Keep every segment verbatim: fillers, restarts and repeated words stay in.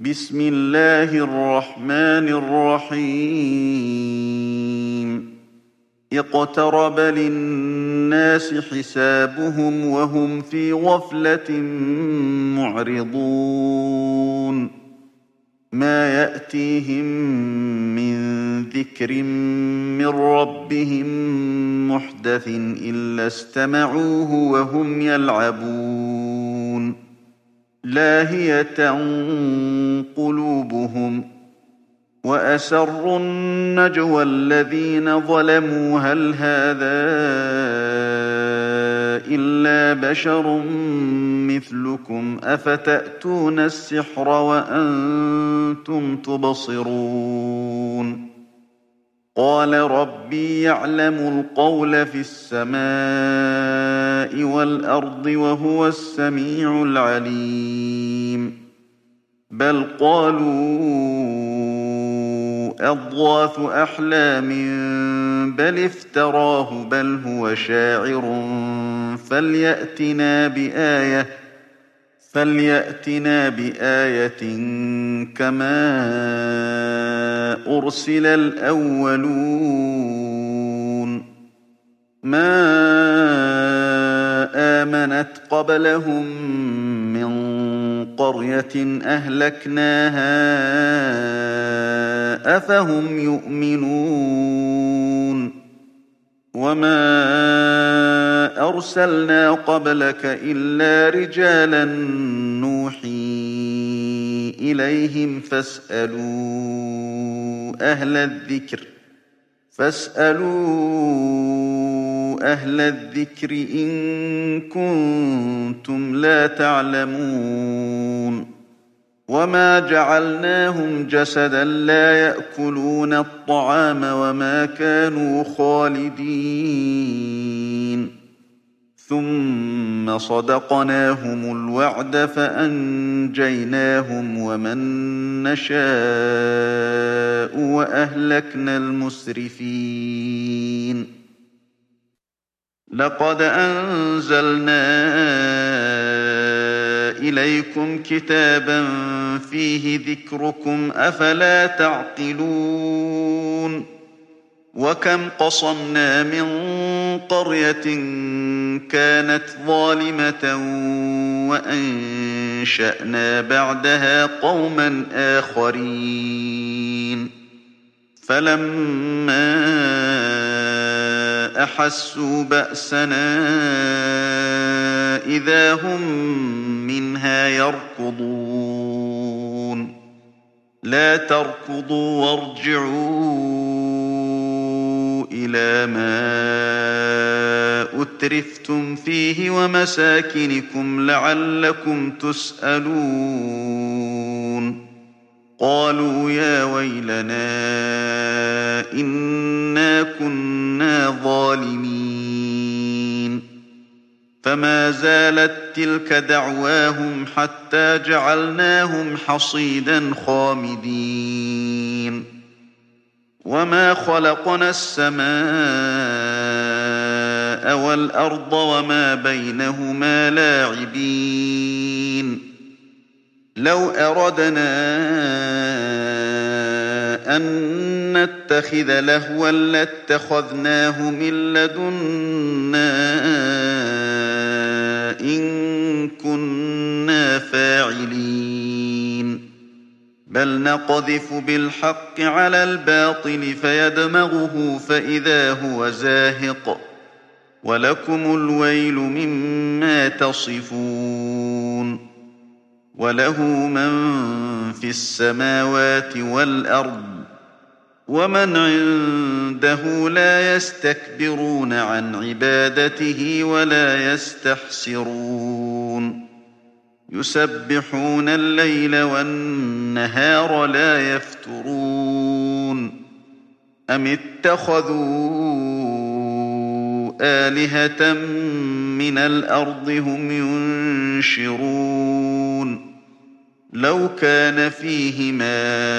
بسم الله الرحمن الرحيم اقترب للناس حسابهم وهم في غفلة معرضون ما يأتيهم من ذكر من ربهم محدث إلا استمعوه وهم يلعبون لاهية قلوبهم وأسروا النجوى الذين ظلموا هل هذا إلا بشر مثلكم أفتأتون السحر وأنتم تبصرون قال ربي يعلم القول في السماء والأرض وهو السميع العليم بل قالوا أضغاث أحلام بل افتراه بل هو شاعر فليأتنا بآية فليأتنا بآية كما أرسل الأولون ما آمنت قبلهم من قرية أهلكناها أفهم يؤمنون وما أرسلنا قبلك إلا رجالا نوحي إليهم فاسألوا أهل الذكر فاسألوا أهل الذكر إن كنتم لا تعلمون وما جعلناهم جسدا لا يأكلون الطعام وما كانوا خالدين ثم صدقناهم الوعد فأنجيناهم ومن نشاء وأهلكنا المسرفين لقد أنزلنا إليكم كتابا فيه ذكركم أفلا تعقلون وكم قصمنا من قرية كانت ظالمة وأنشأنا بعدها قوما آخرين فلما أحسوا بأسنا إذا هم منها يركضون لا تركضوا وارجعوا إلى ما أترفتم فيه ومساكنكم لعلكم تسألون قالوا يا ويلنا إنا كنا ظالمين فما زالت تلك دعواهم حتى جعلناهم حصيدا خامدين وما خلقنا السماء والأرض وما بينهما لاعبين لو أردنا أن نتخذ لهوا لاتخذناه من لدنا إن كنا فاعلين بل نقذف بالحق على الباطل فيدمغه فإذا هو زاهق ولكم الويل مما تصفون وله من في السماوات والأرض ومن عنده لا يستكبرون عن عبادته ولا يستحسرون يسبحون الليل والنهار لا يفترون أم اتخذوا آلهة من الأرض هم ينشرون لو كان فيهما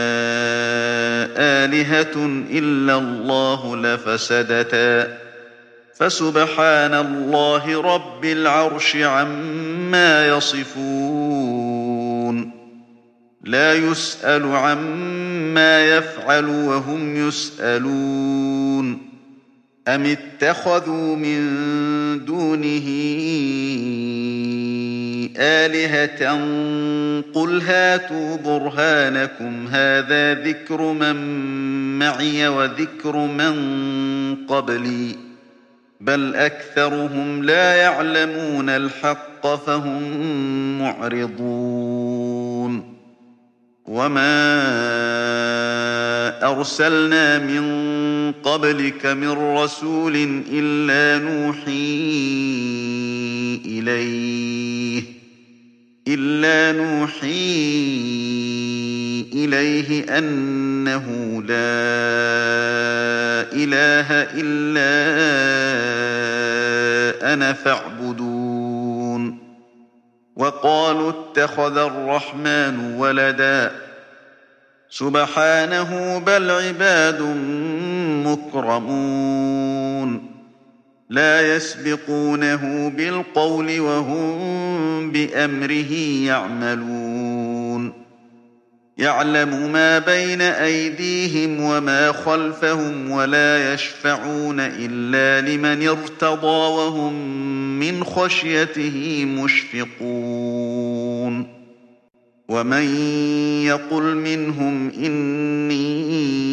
آلهة إلا الله لفسدتا فسبحان الله رب العرش عما يصفون لا يسأل عما يفعل وهم يسألون أم اتخذوا من دونه آلهة قل هاتوا برهانكم هذا ذكر من معي وذكر من قبلي بل أكثرهم لا يعلمون الحق فهم معرضون وما أرسلنا من قبلك من رسول إلا نوحي إليه إلا نوحي إليه أنه لا إله إلا أنا فاعبدون وقالوا اتخذ الرحمن ولدا سبحانه بل عباد مكرمون لا يسبقونه بالقول وهم بأمره يعملون يعلم ما بين أيديهم وما خلفهم ولا يشفعون إلا لمن ارتضى وهم من خشيته مشفقون ومن يقل منهم إني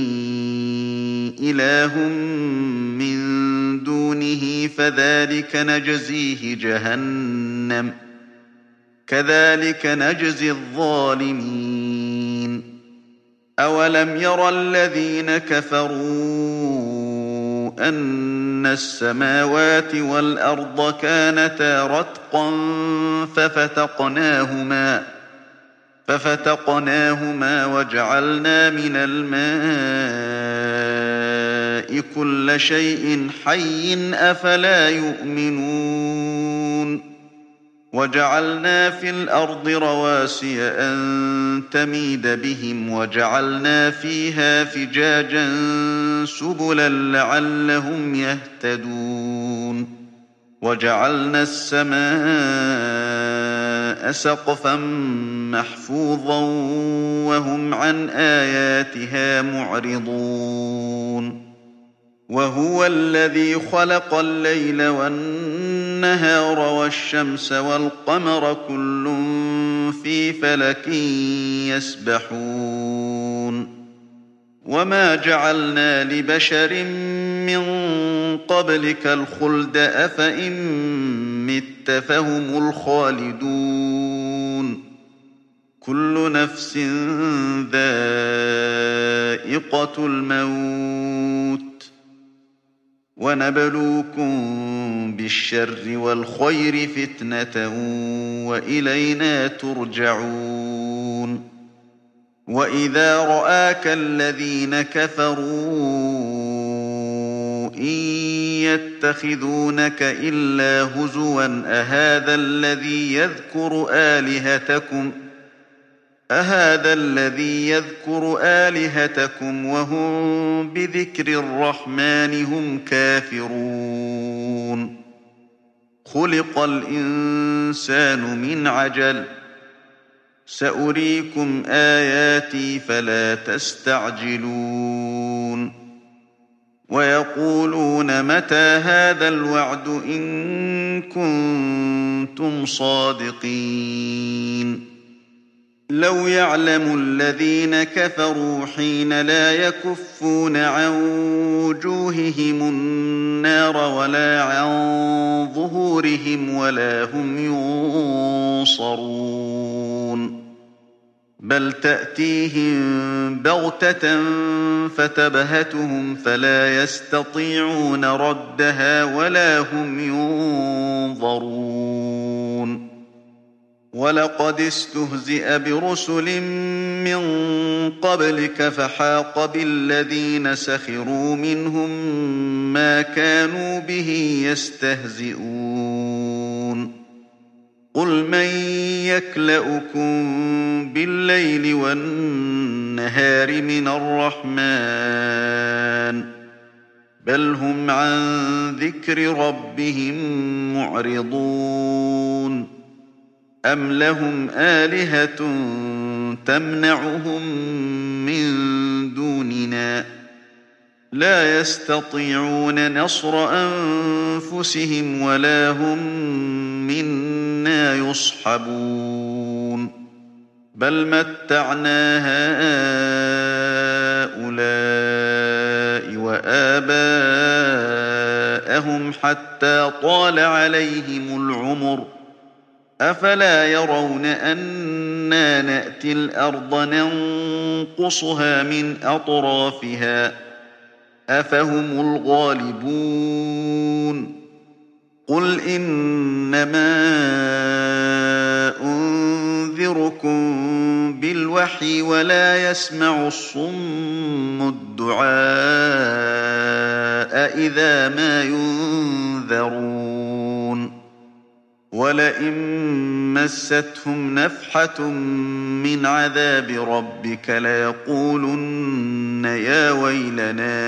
إله من دونه فذلك نجزيه جهنم كذلك نجزي الظالمين أولم ير الذين كفروا أن السماوات والأرض كانتا رتقا ففتقناهما ففتقناهما وجعلنا من الماء كل شيء حي أفلا يؤمنون وجعلنا في الأرض رواسي أن تميد بهم وجعلنا فيها فجاجا سبلا لعلهم يهتدون وجعلنا السماء سقفا محفوظا وهم عن آياتها معرضون وهو الذي خلق الليل والنهار والشمس والقمر كل في فلك يسبحون وما جعلنا لبشر من قبلك الخلد أفإن مت فهم الخالدون كل نفس ذائقة الموت ونبلوكم بالشر والخير فتنة وإلينا ترجعون وإذا رآك الذين كفروا إن يتخذونك إلا هزوا أهذا الذي يذكر آلهتكم أهذا الذي يذكر آلهتكم وهم بذكر الرحمن هم كافرون خلق الإنسان من عجل سأريكم آياتي فلا تستعجلون ويقولون متى هذا الوعد إن كنتم صادقين لو يعلم الذين كفروا حين لا يكفون عن وجوههم النار ولا عن ظهورهم ولا هم ينصرون بل تأتيهم بغتة فتبهتهم فلا يستطيعون ردها ولا هم ينظرون ولقد استهزئ برسل من قبلك فحاق بالذين سخروا منهم ما كانوا به يستهزئون قل من يكلؤكم بالليل والنهار من الرحمن بل هم عن ذكر ربهم معرضون أم لهم آلهة تمنعهم من دوننا لا يستطيعون نصر أنفسهم ولا هم منا يصحبون بل متعنا هؤلاء وآباءهم حتى طال عليهم العمر أفلا يرون أنا نأتي الأرض ننقصها من أطرافها أفهم الغالبون قل إنما أنذركم بالوحي ولا يسمع الصم الدعاء إذا ما ينذرون ولئن مستهم نفحة من عذاب ربك ليقولن يا ويلنا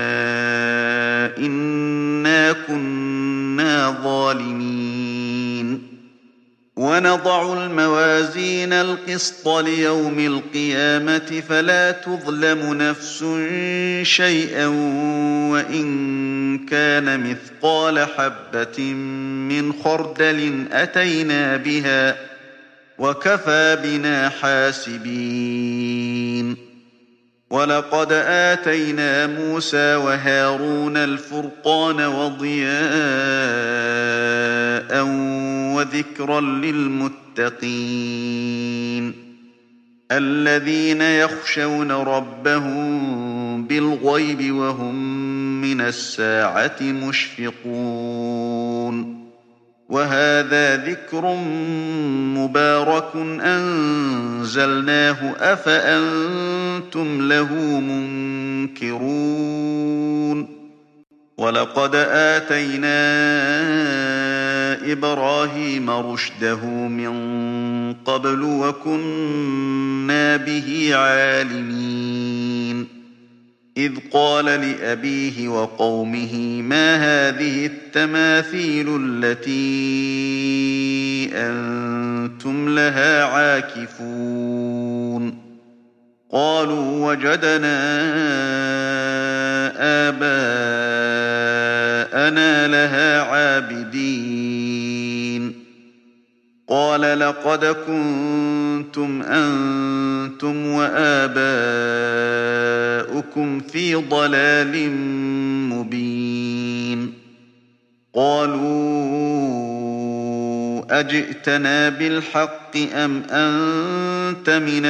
إنا كنا ظالمين ونضع الموازين القسط ليوم القيامة فلا تظلم نفس شيئا وإن كان مثقال حبة من خردل أتينا بها وكفى بنا حاسبين ولقد آتينا موسى وهارون الفرقان وضياء وذكرا للمتقين الذين يخشون ربهم بالغيب وهم من الساعة مشفقون وهذا ذكر مبارك أنزلناه أفأنتم له منكرون ولقد آتينا إبراهيم رشده من قبل وكنا به عالمين إذ قال لأبيه وقومه ما هذه التماثيل التي أنتم لها عاكفون قالوا وجدنا آباءنا لها عابدين قال لقد كنتم أنتم وآباؤكم في ضلال مبين قالوا أجئتنا بالحق أم أنت من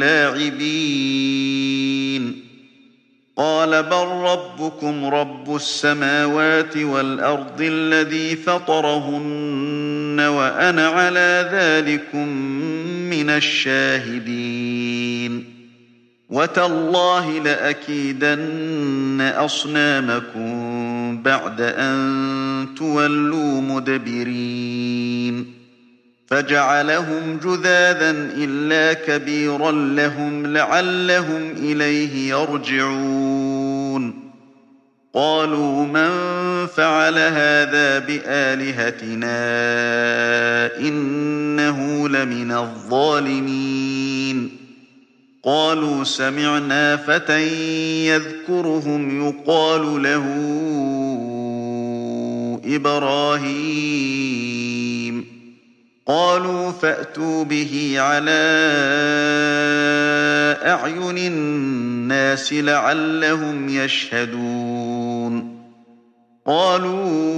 اللاعبين قال بل ربكم رب السماوات والأرض الذي فطرهن وأنا على ذلكم من الشاهدين وتالله لأكيدن أصنامكم بعد أن تولوا مدبرين فجعلهم جذاذا إلا كبيرا لهم لعلهم إليه يرجعون قالوا من فعل هذا بآلهتنا إنه لمن الظالمين قالوا سمعنا فتى يذكرهم يقال له إبراهيم قالوا فأتوا به على أعين الناس لعلهم يشهدون قالوا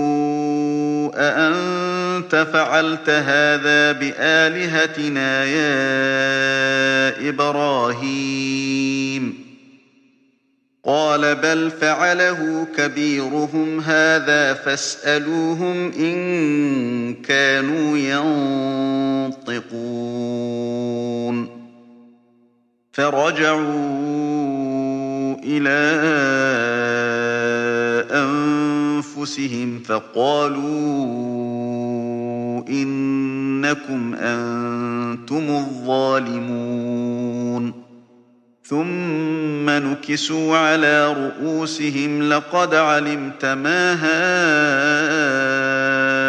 أأنت فعلت هذا بآلهتنا يا إبراهيم قال بل فعله كبيرهم هذا فاسألوهم إن كانوا ينطقون فرجعوا إلى أنفسهم فقالوا إنكم أنتم الظالمون ثم نكسوا على رؤوسهم لقد علمت ما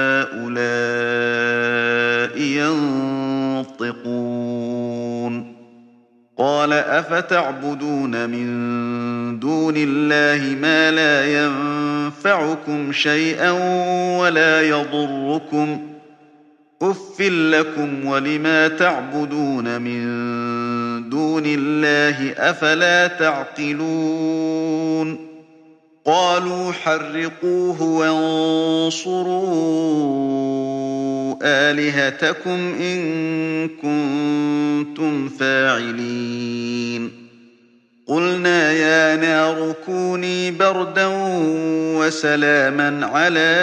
هؤلاء ينطقون قال أفتعبدون من دون الله ما لا ينفعكم شيئا ولا يضركم أف لكم ولما تعبدون من دون الله أفلا تعقلون قالوا حرقوه وانصروا آلهتكم إن كنتم فاعلين قلنا يا نار كوني بردا وسلاما على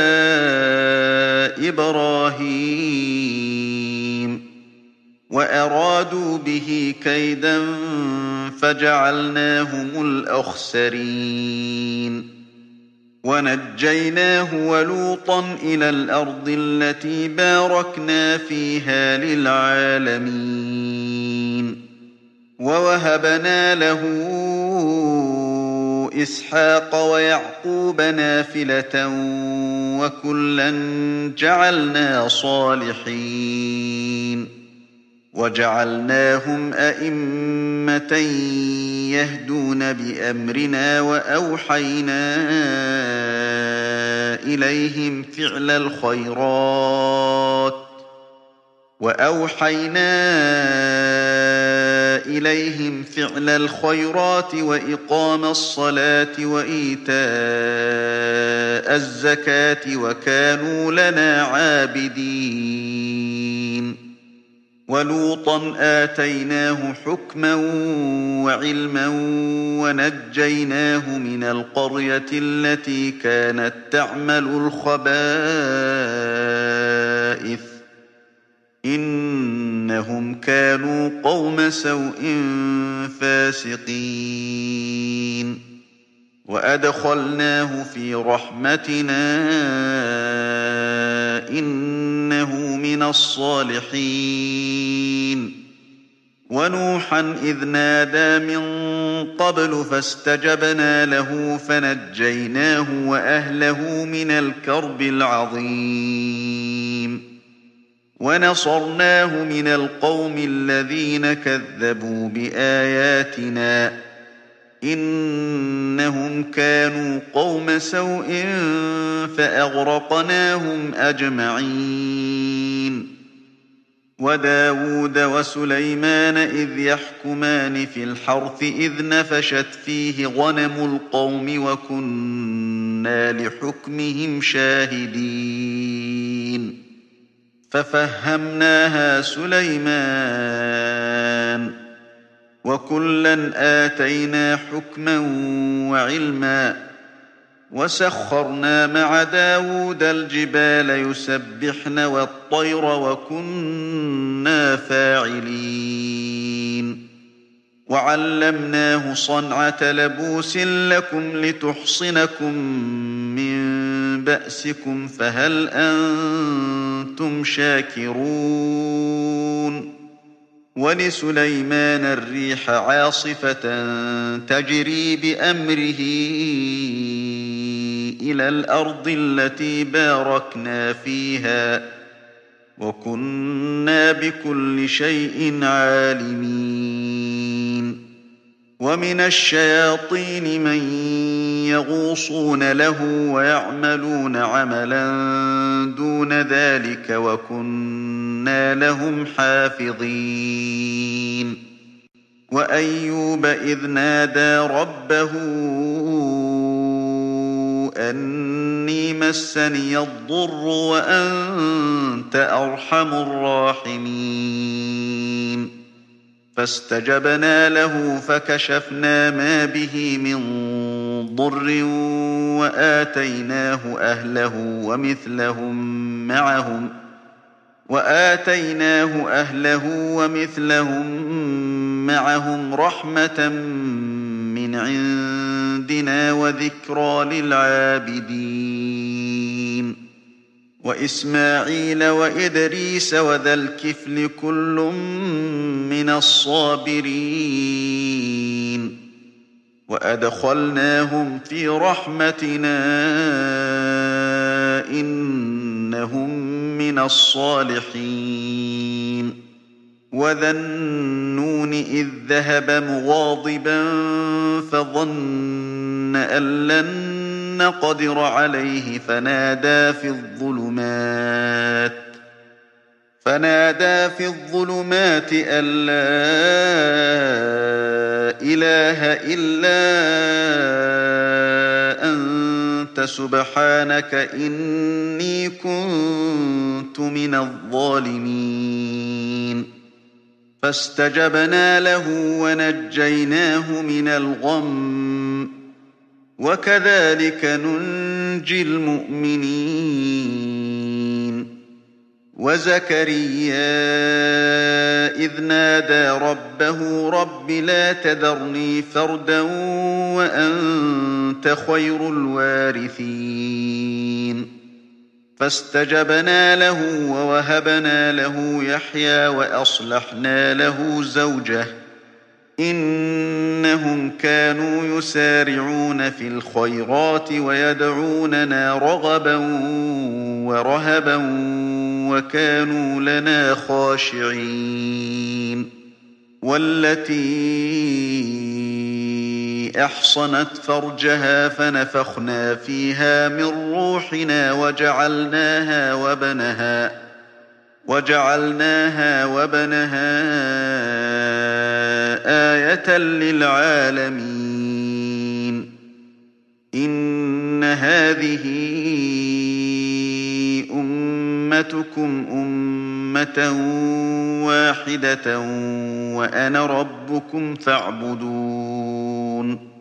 إبراهيم وأرادوا به كيدا فجعلناهم الأخسرين ونجيناه ولوطا إلى الأرض التي باركنا فيها للعالمين ووهبنا له إسحاق ويعقوب نافلة وكلا جعلنا صالحين وجعلناهم أئمة يهدون بأمرنا وأوحينا إليهم فعل الخيرات وأوحينا إليهم فعل الخيرات وإقام الصلاة وإيتاء الزكاة وكانوا لنا عابدين ولوطا آتيناه حكما وعلما ونجيناه من القرية التي كانت تعمل الخبائث إنهم كانوا قوم سوء فاسقين وأدخلناه في رحمتنا إنه من الصالحين ونوحا إذ نادى من قبل فاستجبنا له فنجيناه وأهله من الكرب العظيم ونصرناه من القوم الذين كذبوا بآياتنا إنهم كانوا قوم سوء فأغرقناهم أجمعين وداود وسليمان إذ يحكمان في الحرث إذ نفشت فيه غنم القوم وكنا لحكمهم شاهدين ففهمناها سليمان وكلا آتينا حكما وعلما وسخرنا مع داود الجبال يسبحن والطير وكنا فاعلين وعلمناه صنعة لبوس لكم لتحصنكم من بأسكم فهل أنتم شاكرون ولسليمان الريح عاصفة تجري بأمره إلى الأرض التي باركنا فيها وكنا بكل شيء عالمين ومن الشياطين من يغوصون له ويعملون عملا دون ذلك وكنا لهم حافظين وأيوب إذ نادى ربه أني مسني الضر وأنت أرحم الراحمين فاستجبنا له فكشفنا ما به من ضر وآتيناه أهله ومثلهم معهم وآتيناه أهله ومثلهم معهم رحمة من عندنا وذكرى للعابدين وإسماعيل وإدريس وذا الكفل كل من الصابرين وأدخلناهم في رحمتنا إنهم من الصالحين وَذَا النُّونِ إِذ ذَّهَبَ مُغَاضِبًا فَظَنَّ أَن لَّن نَّقْدِرَ عَلَيْهِ فَنَادَىٰ فِي الظُّلُمَاتِ فَنَادَىٰ فِي الظُّلُمَاتِ أَن لَّا إِلَٰهَ إِلَّا أَنتَ سُبْحَانَكَ إِنِّي كُنتُ مِنَ الظَّالِمِينَ فَاسْتَجَبْنَا لَهُ وَنَجَّيْنَاهُ مِنَ الْغَمِّ ۚ وَكَذَٰلِكَ نُنجِي الْمُؤْمِنِينَ وَزَكَرِيَّا إِذْ نَادَىٰ رَبَّهُ رَبِّ لَا تَذَرْنِي فَرْدًا وَأَنتَ خَيْرُ الْوَارِثِينَ فَاسْتَجَبْنَا لَهُ وَوَهَبْنَا لَهُ يَحْيَىٰ وَأَصْلَحْنَا لَهُ زَوْجَهُ ۚ إِنَّهُمْ كَانُوا يُسَارِعُونَ فِي الْخَيْرَاتِ وَيَدْعُونَنَا رَغَبًا وَرَهَبًا وَكَانُوا لَنَا خَاشِعِينَ وَالَّتِي أَحْصَنَتْ فَرْجَهَا فَنَفَخْنَا فِيهَا مِن رُّوحِنَا وَجَعَلْنَاهَا وَابْنَهَا وَجَعَلْنَاهَا وَابْنَهَا آيَةً لِّلْعَالَمِينَ إِنَّ هَٰذِهِ أُمَّتُكُمْ أُمَّةً وَاحِدَةً وَأَنَا رَبُّكُمْ فَاعْبُدُونِ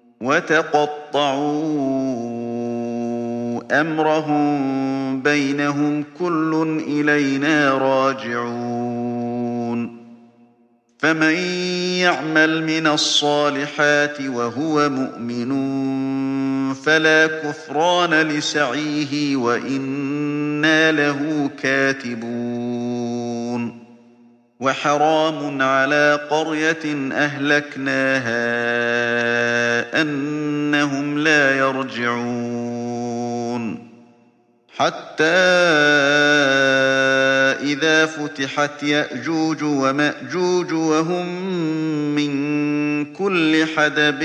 وَتَقَطَّعُوا أَمْرَهُم بَيْنَهُمْ ۖ كُلٌّ إِلَيْنَا رَاجِعُونَ فَمَن يَعْمَلْ مِنَ الصَّالِحَاتِ وَهُوَ مُؤْمِنٌ فَلَا كُفْرَانَ لِسَعْيِهِ وَإِنَّا لَهُ كَاتِبُونَ وَحَرَامٌ عَلَىٰ قَرْيَةٍ أَهْلَكْنَاهَا أَنَّهُمْ لَا يَرْجِعُونَ حَتَّىٰ إِذَا فُتِحَتْ يَأْجُوجُ وَمَأْجُوجُ وَهُم مِّن كُلِّ حَدَبٍ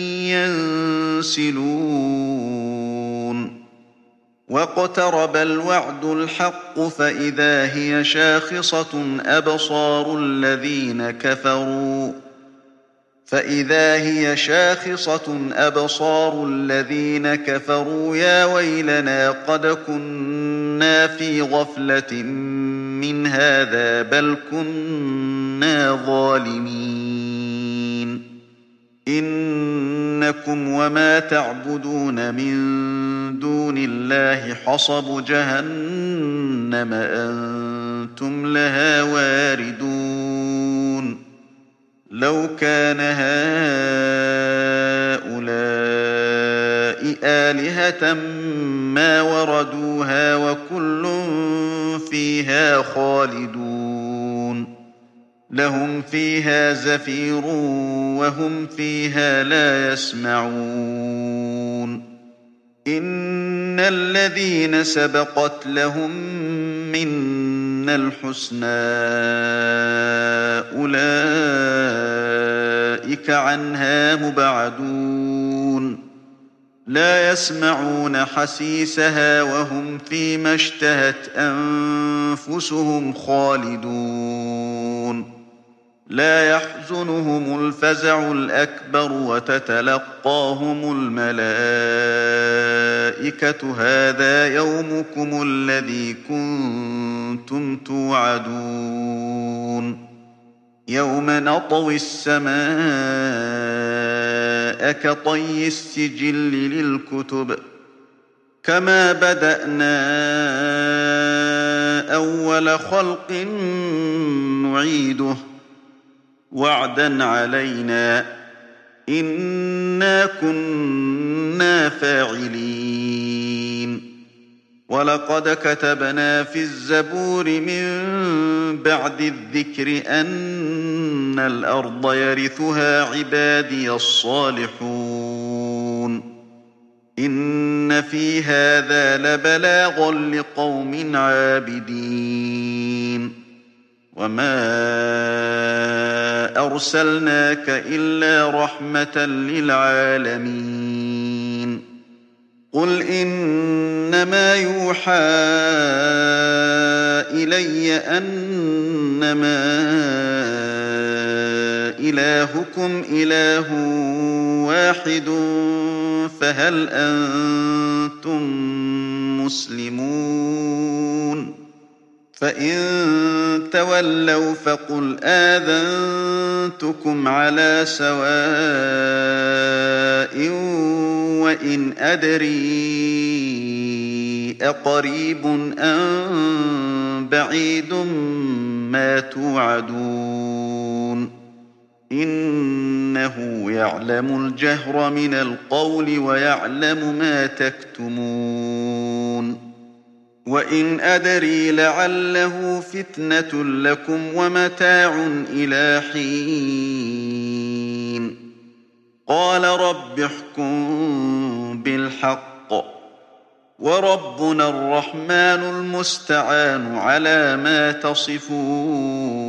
يَنسِلُونَ وَاقْتَرَبَ الْوَعْدُ الْحَقُّ فَإِذَا هِيَ شَاخِصَةٌ أَبْصَارُ الَّذِينَ كَفَرُوا فَإِذَا هِيَ شَاخِصَةٌ أَبْصَارُ الَّذِينَ كَفَرُوا يَا وَيْلَنَا قَدْ كُنَّا فِي غَفْلَةٍ مِّنْ هَٰذَا بَلْ كُنَّا ظَالِمِينَ إِنَّكُمْ وَمَا تَعْبُدُونَ مِن دُونِ اللَّهِ حَصَبُ جَهَنَّمَ أَنتُمْ لَهَا وَارِدُونَ لَوْ كَانَ هَٰؤُلَاءِ آلِهَةً مَّا وَرَدُوهَا ۖ وَكُلٌّ فِيهَا خَالِدُونَ لَهُمْ فِيهَا زَفِيرٌ وَهُمْ فِيهَا لَا يَسْمَعُونَ إِنَّ الَّذِينَ سَبَقَتْ لَهُم مِّنَّا الْحُسْنَىٰ أُولَٰئِكَ عَنْهَا مُبْعَدُونَ لَا يَسْمَعُونَ حَسِيسَهَا وَهُمْ فِي مَا اشْتَهَتْ أَنفُسُهُمْ خَالِدُونَ لَا يَحْزُنُهُمُ الْفَزَعُ الْأَكْبَرُ وَتَتَلَقَّاهُمُ الْمَلَائِكَةُ هَٰذَا يَوْمُكُمُ الَّذِي كُنتُمْ تُوعَدُونَ يَوْمَ نَطْوِي السَّمَاءَ كَطَيِّ السِّجِلِّ لِلْكُتُبِ كَمَا بَدَأْنَا أَوَّلَ خَلْقٍ نُّعِيدُهُ وَعْدًا عَلَيْنَا ۚ إِنَّا كُنَّا فَاعِلِينَ وَلَقَدْ كَتَبْنَا فِي الزَّبُورِ مِن بَعْدِ الذِّكْرِ أَنَّ الْأَرْضَ يَرِثُهَا عِبَادِيَ الصَّالِحُونَ إِنَّ فِي هَٰذَا لَبَلَاغًا لِّقَوْمٍ عَابِدِينَ وما أرسلناك إلا رحمة للعالمين قل إنما يوحى إلي أنما إلهكم إله واحد فهل أنتم مسلمون فإن تولوا فقل آذنتكم على سواء وإن أدري أقريب أم بعيد ما توعدون إنه يعلم الجهر من القول ويعلم ما تكتمون وإن أدري لعله فتنة لكم ومتاع إلى حين قال رب احكم بالحق وربنا الرحمن المستعان على ما تصفون